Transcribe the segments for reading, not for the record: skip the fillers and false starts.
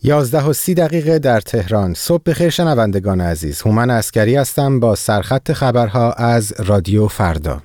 11:30 در تهران. صبح بخیر شنوندگان عزیز. هومن عسکری هستم با سرخط خبرها از رادیو فردا.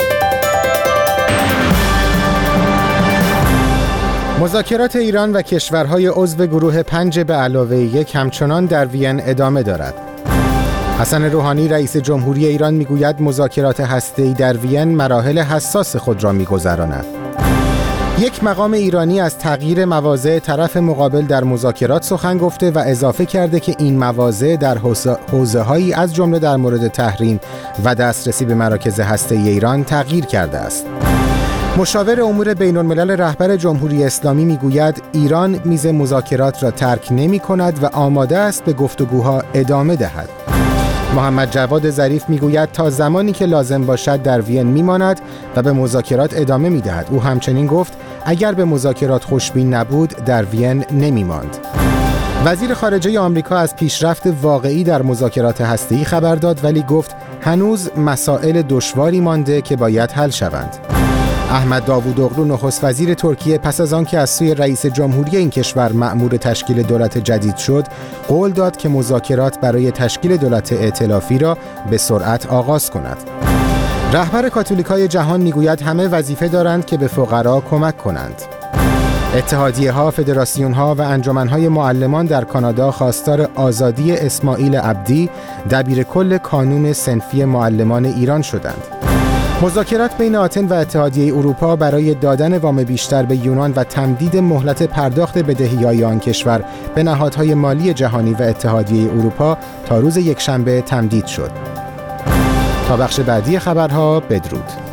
مذاکرات ایران و کشورهای عضو گروه 5 به علاوه 1 همچنان در وین ادامه دارد. حسن روحانی رئیس جمهوری ایران میگوید مذاکرات هسته‌ای در وین مراحل حساس خود را میگذراند. یک مقام ایرانی از تغییر مواضع طرف مقابل در مذاکرات سخن گفته و اضافه کرده که این مواضع در حوزه‌هایی از جمله در مورد تحریم و دسترسی به مراکز هسته‌ای ایران تغییر کرده است. مشاور امور بین‌الملل رهبر جمهوری اسلامی میگوید ایران میز مذاکرات را ترک نمی‌کند و آماده است به گفتگوها ادامه دهد. محمد جواد ظریف میگوید تا زمانی که لازم باشد در وین میماند و به مذاکرات ادامه میدهد. او همچنین گفت اگر به مذاکرات خوشبین نبود در وین نمیماند. وزیر خارجه آمریکا از پیشرفت واقعی در مذاکرات هسته‌ای خبر داد ولی گفت هنوز مسائل دشواری مانده که باید حل شوند. احمد داوودوغلو نخست وزیر ترکیه پس از آنکه از سوی رئیس جمهوری این کشور مأمور تشکیل دولت جدید شد، قول داد که مذاکرات برای تشکیل دولت ائتلافی را به سرعت آغاز کند. رهبر کاتولیکای جهان میگوید همه وظیفه دارند که به فقرا کمک کنند. اتحادیه‌ها، فدراسیون‌ها و انجمن‌های معلمان در کانادا خواستار آزادی اسماعیل عبدی، دبیرکل کانون صنفی معلمان ایران شدند. مذاکرات بین آتن و اتحادیه اروپا برای دادن وام بیشتر به یونان و تمدید مهلت پرداخت بدهی‌های آن کشور به نهادهای مالی جهانی و اتحادیه اروپا تا روز یکشنبه تمدید شد. تا بخش بعدی خبرها بدرود.